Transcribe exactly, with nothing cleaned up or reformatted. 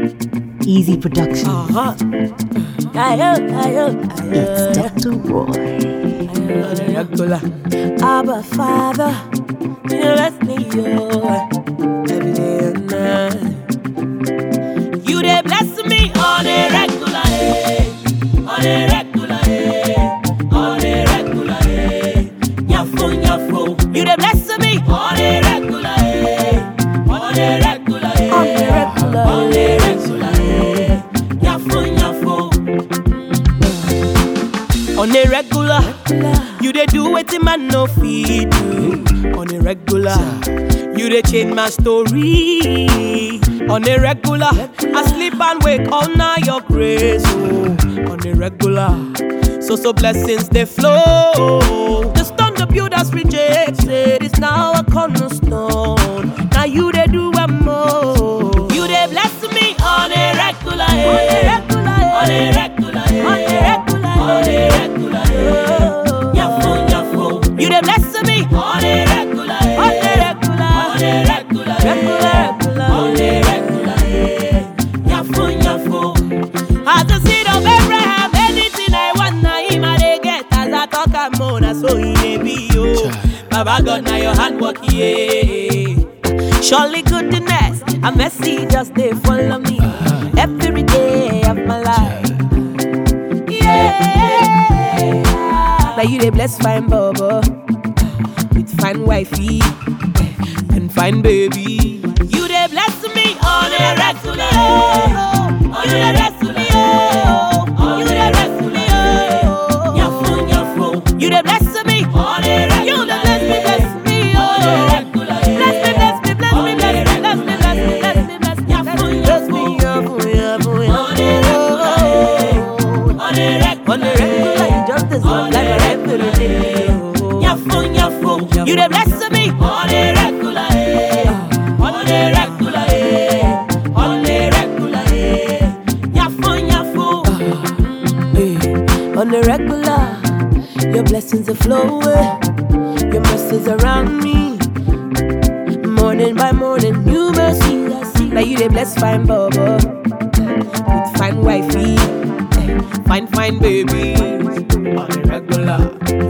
Easy Production. Uh-huh. Ayo, ayo, ayo. It's Doctor Roy. Regular. Abba Father, you bless me, yo, every day and night. You dey bless me on a regular, eh? On a regular, eh? On a regular, eh? Nyafo, nyafo. You dey bless me on a regular, eh? On a regular, eh? On a regular, on a regular, eh? Nyafo, nyafo. On a regular, you dey do wetin man no fit do. On a regular, you dey change my story. On a regular, I sleep and wake all night your grace. Oh, on a regular, so so blessings they flow. The stone the builders rejected is now a cornerstone. Now you dey do one more. You dey bless me on a regular, eh? On a regular, on a regular, on a regular, on a regular. Nyafo, nyafo. You dey bless me on a regular, on a regular, on a regular, regular, on a regular. Nyafo, nyafo. As the seed of Abraham, anything I want, now him I dey get. As I talk, I'm on, so he may be yo. Baba God, now your hand work, yeah. Surely goodness and mercy just they follow me every day of my life. Yeah. Now you they bless fine Baba with fine wifey and fine baby. You they bless me on a regular, on a regular, on a regular. Nyafo, nyafo. You they bless me on a regular. You they bless me, bless me on a regular. Bless me, bless me, bless me, bless me, bless me, bless me, bless me, bless me, bless me, bless me, nyafo, nyafo, nyafo. On a regular, on a regular, you just deserve like a regular day. Nyafo, nyafo. You they bless me on a regular, eh? On a regular, eh? On a regular, eh? Nyafo, nyafo. Eh. On a regular, your blessings are flowing, your mercies around me. Morning by morning, new mercies I see. Now you they bless fine Baba with fine wifey, fine fine baby. On a regular.